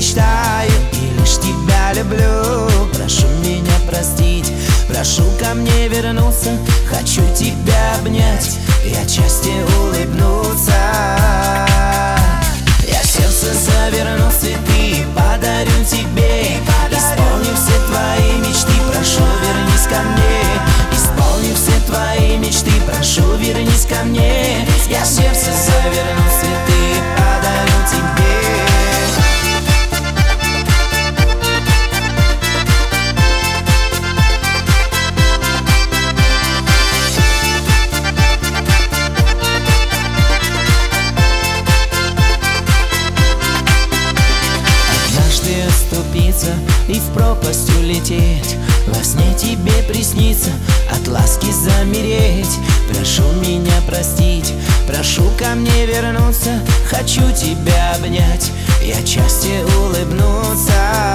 мечтаю и лишь тебя люблю. Прошу меня простить, прошу ко мне вернуться. Хочу тебя обнять и отчасти улыбнуться. Я сердце заверну в цветы, подарю тебе. Исполню все твои мечты, прошу, вернись ко мне. Исполню все твои мечты, прошу, вернись ко мне. Я сердце заверну в цветы, подарю тебе. Оступиться и в пропасть улететь, во сне тебе приснится, от ласки замереть. Прошу меня простить, прошу ко мне вернуться. Хочу тебя обнять и отчасти улыбнуться.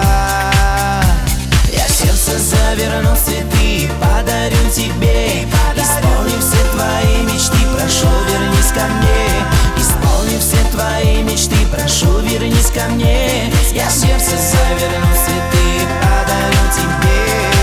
Я сердце заверну в цветы, подарю тебе. Исполню все твои мечты, прошу, вернись ко мне. Исполню все твои мечты, прошу, вернись ко мне. Я сердце заверну в цветы, подарю тебе.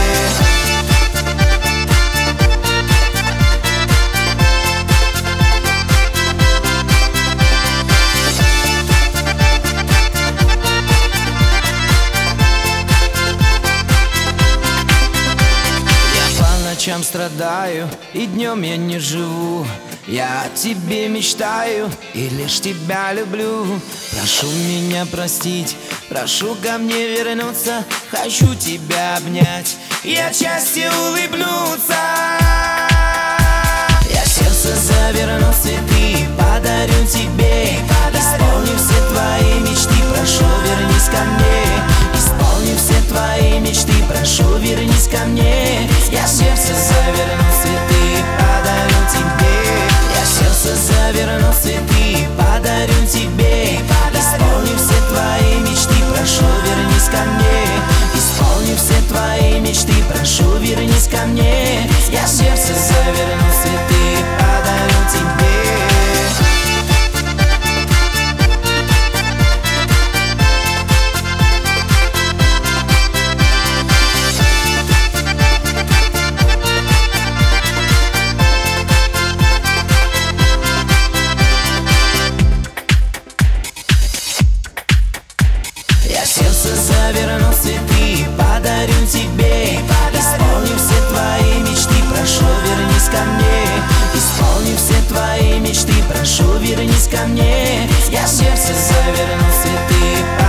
Ночам страдаю, и днем я не живу. Я о тебе мечтаю и лишь тебя люблю. Прошу меня простить, прошу ко мне вернуться. Хочу тебя обнять и отчасти улыбнуться. Я сердце заверну в цветы, подарю тебе. Исполню все твои мечты, прошу, вернись ко мне. Исполню все твои мечты, прошу, вернись ко мне. Я сердце заверну в цветы, подарю тебе. Я сердце заверну в цветы, подарю тебе. Исполню все твои мечты, прошу, вернись ко мне. Исполню все твои мечты, прошу, вернись ко мне. Я сердце заверну в цветы, подарю тебе. Сердце заверну в цветы, подарю тебе. Исполню все твои мечты, прошу, вернись ко мне. Исполню все твои мечты, прошу, вернись ко мне. Я сердце заверну в цветы.